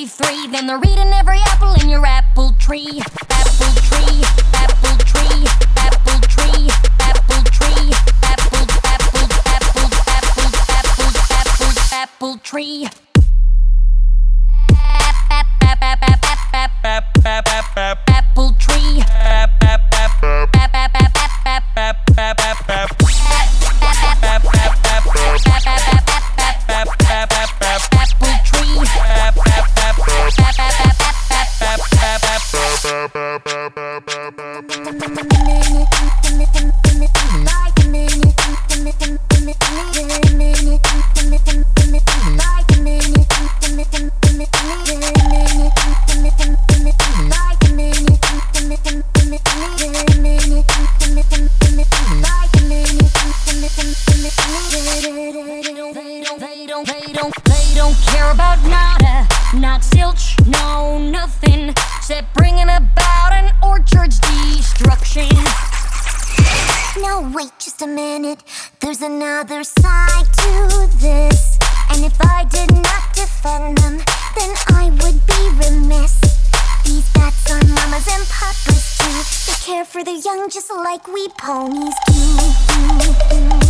3. Then they're eating every apple in your apple tree. Apple tree, apple tree, apple tree, apple tree, apple, apple, apple, apple, apple, apple, apple tree. Apple tree. They don't care about nada, not zilch, no nothing, except bringing about an orchard's destruction. No, wait just a minute, there's another side to this. And if I did not defend them, then I would be remiss. These bats are mamas and papas too. They care for the young just like we ponies do.